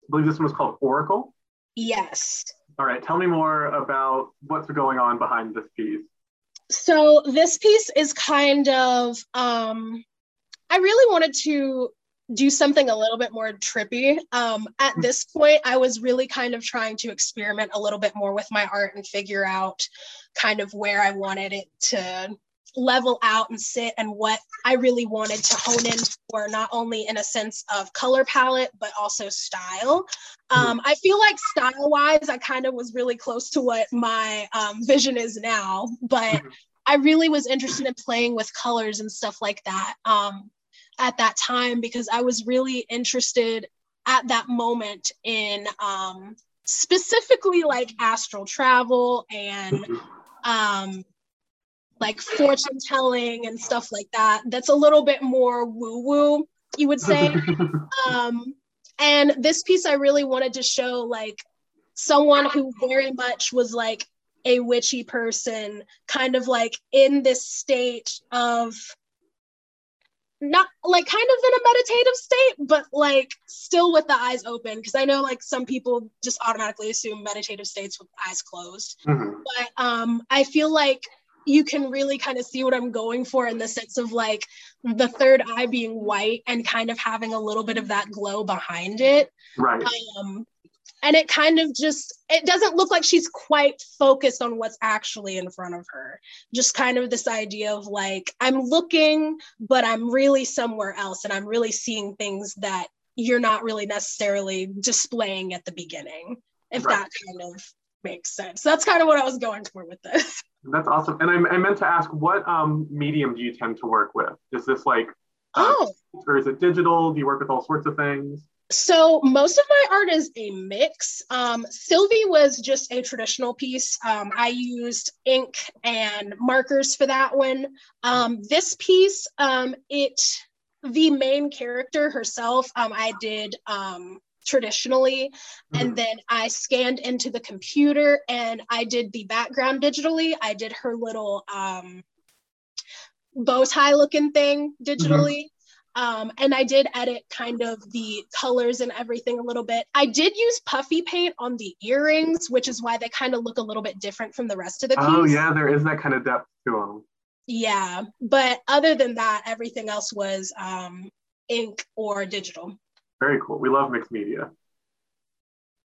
believe this one was called Oracle. Yes. All right, tell me more about what's going on behind this piece. So this piece is kind of, I really wanted to do something a little bit more trippy. At this point, I was really kind of trying to experiment a little bit more with my art and figure out kind of where I wanted it to level out and sit and what I really wanted to hone in for, not only in a sense of color palette, but also style. I feel like style-wise, I kind of was really close to what my vision is now, but I really was interested in playing with colors and stuff like that at that time, because I was really interested at that moment in specifically like astral travel and like fortune telling and stuff like that. That's a little bit more woo-woo, you would say. And this piece, I really wanted to show like someone who very much was like a witchy person, kind of like in this state of not like kind of in a meditative state, but like still with the eyes open. Because I know like some people just automatically assume meditative states with eyes closed. But I feel like you can really kind of see what I'm going for in the sense of like the third eye being white and kind of having a little bit of that glow behind it. Right. And it kind of just, it doesn't look like she's quite focused on what's actually in front of her. Just kind of this idea of like, I'm looking, but I'm really somewhere else. And I'm really seeing things that you're not really necessarily displaying at the beginning, if that kind of makes sense. That's kind of what I was going for with this. That's awesome. And I meant to ask, what medium do you tend to work with? Is this like, or is it digital? Do you work with all sorts of things? So most of my art is a mix. Sylvie was just a traditional piece. I used ink and markers for that one. This piece, the main character herself, I did traditionally, and then I scanned into the computer and I did the background digitally. I did her little bow tie looking thing digitally. And I did edit kind of the colors and everything a little bit. I did use puffy paint on the earrings, which is why they kind of look a little bit different from the rest of the piece. Oh yeah, there is that kind of depth to them. Yeah, but other than that, everything else was ink or digital. Very cool. We love mixed media.